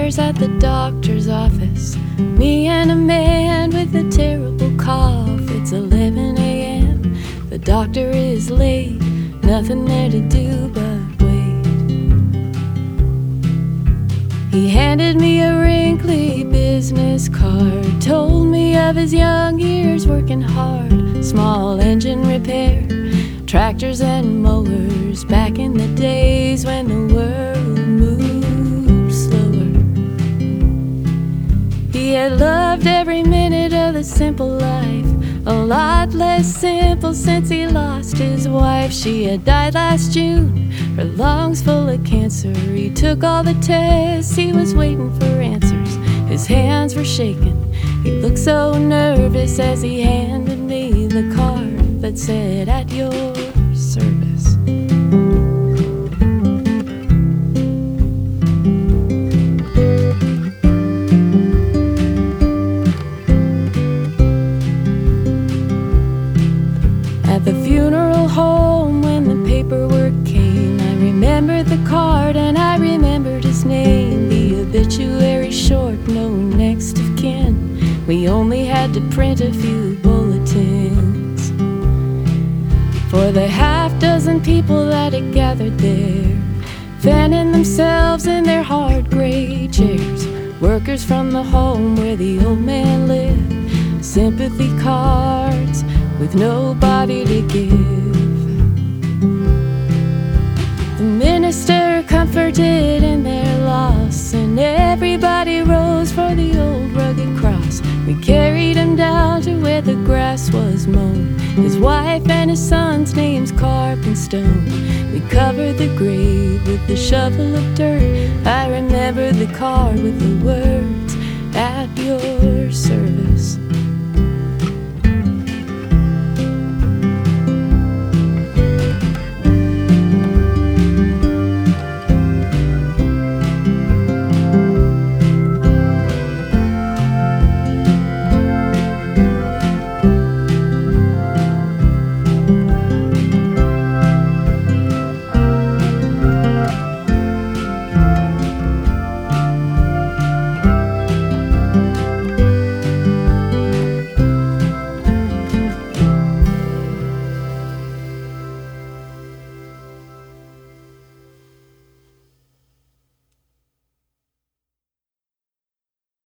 hours at the doctor's office. Me and a man with a terrible cough. It's 11 a.m. The doctor is late. Nothing there to do but wait. He handed me a wrinkly business card. Told me of his young years working hard. Small engine repair, tractors and mowers, back in the days when the world moved slower. He had loved every minute of the simple life, a lot less simple since he lost his wife. She had died last June, her lungs full of cancer. He took all the tests, he was waiting for answers. His hands were shaking, he looked so nervous as he handed me the card that said, "At your service." At the funeral home when the paperwork came, I remembered the card and I remembered his name. The obituary short, no next of kin. We only had to print a few bulletins for the half-dozen people that had gathered there, fanning themselves in their hard gray chairs. Workers from the home where the old man lived, sympathy cards with nobody to give. The minister comforted in their loss, and everybody rose for the old rugged cross. We carried him down to where the grass was mown, his wife and his son's names carved in stone. We covered the grave with a shovel of dirt. I remember the card with the words, "At your service."